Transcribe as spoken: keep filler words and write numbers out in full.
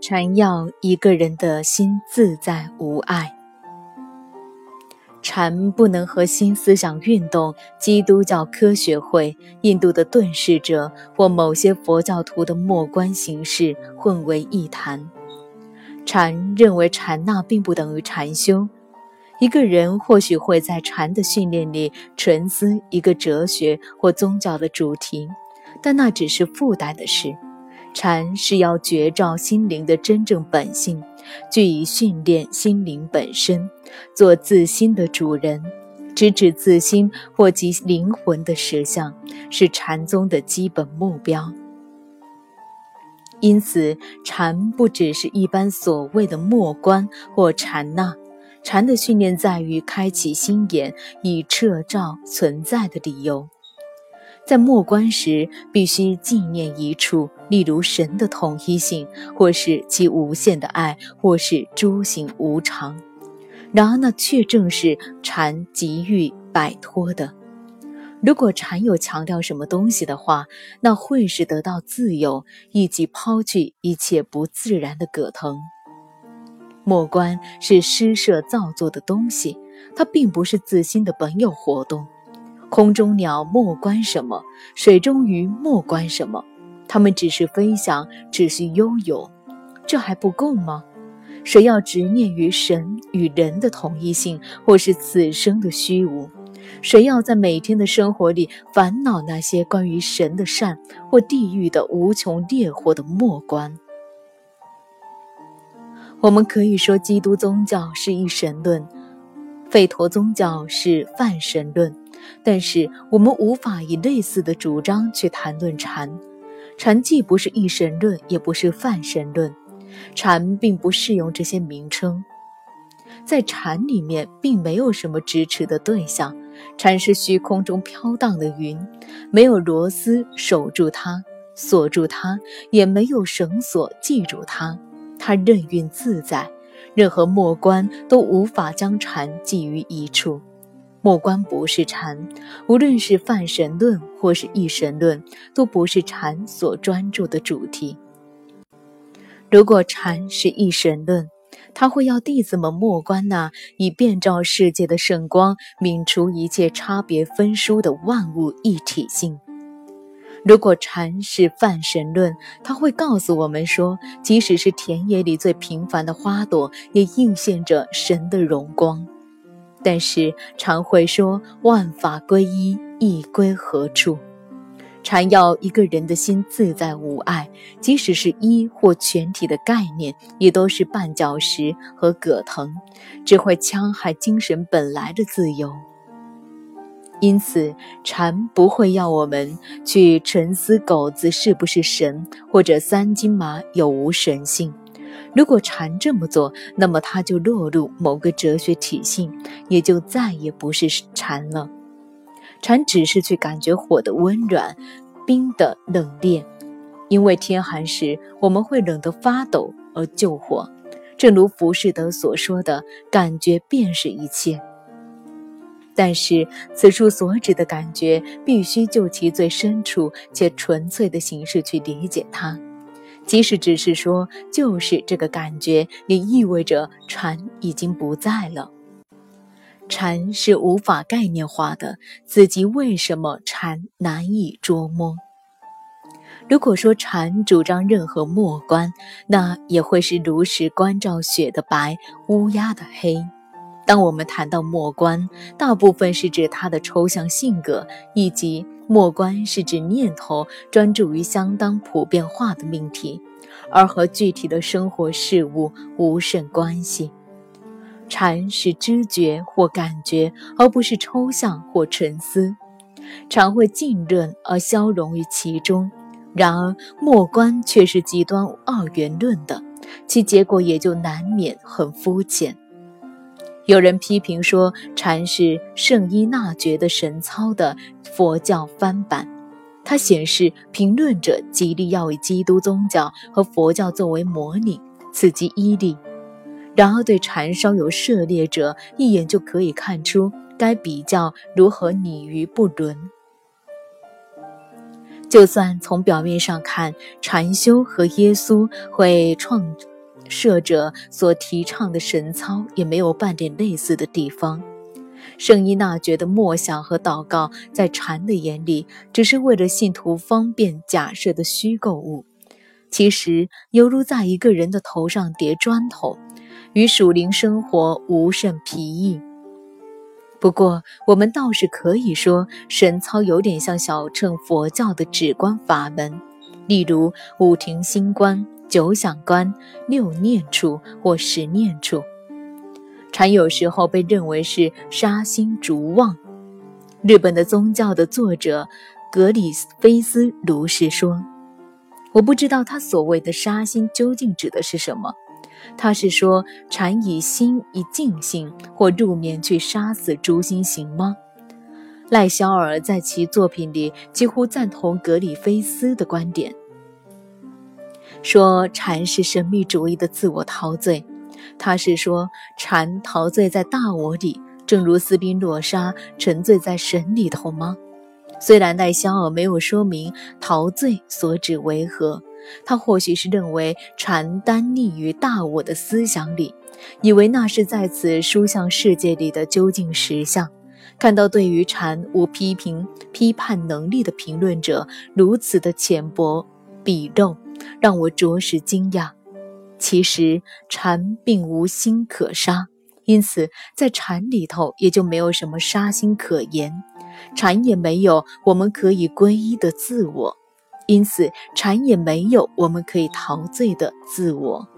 禅要一个人的心自在无碍。禅不能和新思想运动、基督教科学会、印度的顿世者或某些佛教徒的默观形式混为一谈。禅认为禅那并不等于禅修。一个人或许会在禅的训练里沉思一个哲学或宗教的主题，但那只是附带的事。禅是要觉照心灵的真正本性，据以训练心灵本身，做自心的主人，直指自心或即灵魂的实相，是禅宗的基本目标。因此，禅不只是一般所谓的默观或禅那，禅的训练在于开启心眼，以彻照存在的理由。在默观时，必须纪念一处，例如神的统一性，或是其无限的爱，或是诸行无常。然而那却正是禅急于摆脱的。如果禅有强调什么东西的话，那会是得到自由，以及抛去一切不自然的葛藤。默观是施设造作的东西，它并不是自心的本有活动。空中鸟默观什么，水中鱼默观什么，它们只是飞翔，只是悠游，这还不够吗？谁要执念于神与人的统一性，或是此生的虚无？谁要在每天的生活里烦恼那些关于神的善，或地狱的无穷烈火的默观？我们可以说基督宗教是一神论，吠陀宗教是泛神论，但是我们无法以类似的主张去谈论禅。禅既不是一神论，也不是泛神论，禅并不适用这些名称。在禅里面并没有什么支持的对象，禅是虚空中飘荡的云，没有螺丝守住它，锁住它，也没有绳索系住它，它任运自在，任何默观都无法将禅系于一处。默观不是禅，无论是泛神论或是一神论，都不是禅所专注的主题。如果禅是一神论，他会要弟子们默观那以遍照世界的圣光，泯除一切差别分殊的万物一体性。如果禅是泛神论，他会告诉我们说，即使是田野里最平凡的花朵，也映现着神的荣光。但是禅会说，万法归一，意归何处？禅要一个人的心自在无碍，即使是一或全体的概念，也都是绊脚石和葛藤，只会戕害精神本来的自由。因此，禅不会要我们去沉思狗子是不是神，或者三金马有无神性。如果禅这么做，那么它就落入某个哲学体系，也就再也不是禅了。禅只是去感觉火的温软，冰的冷冽，因为天寒时我们会冷得发抖而救火。正如浮士德所说的，感觉便是一切。但是此处所指的感觉，必须就其最深处且纯粹的形式去理解它。即使只是说就是这个感觉，也意味着禅已经不在了。禅是无法概念化的，此即为什么禅难以捉摸。如果说禅主张任何默观，那也会是如实关照雪的白，乌鸦的黑。当我们谈到默观，大部分是指它的抽象性格，以及默观是指念头专注于相当普遍化的命题，而和具体的生活事物无甚关系。禅是知觉或感觉，而不是抽象或沉思。禅会浸润而消融于其中，然而默观却是极端二元论的，其结果也就难免很肤浅。有人批评说，禅是圣依那觉的神操的佛教翻版，它显示评论者极力要以基督宗教和佛教作为模拟，此即依例。然而对禅稍有涉猎者，一眼就可以看出该比较如何拟于不伦。就算从表面上看，禅修和耶稣会创摄者所提倡的神操也没有半点类似的地方。圣依纳爵的默想和祷告在禅的眼里只是为了信徒方便假设的虚构物，其实犹如在一个人的头上叠砖头，与属灵生活无甚裨益。不过我们倒是可以说，神操有点像小乘佛教的止观法门，例如五停心观、九想观、六念处或十念处。禅有时候被认为是杀心逐妄。日本的宗教的作者格里菲斯如是说，我不知道他所谓的杀心究竟指的是什么。他是说禅以心以静心或入眠去杀死诸心行吗？赖肖尔在其作品里几乎赞同格里菲斯的观点，说禅是神秘主义的自我陶醉。他是说禅陶醉在大我里，正如斯宾诺莎沉醉在神里头吗？虽然赖肖尔没有说明陶醉所指为何，他或许是认为禅单溺于大我的思想里，以为那是在此书象世界里的究竟实相。看到对于禅无批评批判能力的评论者如此的浅薄鄙陋，让我着实惊讶。其实禅并无心可杀，因此在禅里头也就没有什么杀心可言，禅也没有我们可以皈依的自我，因此禅也没有我们可以陶醉的自我。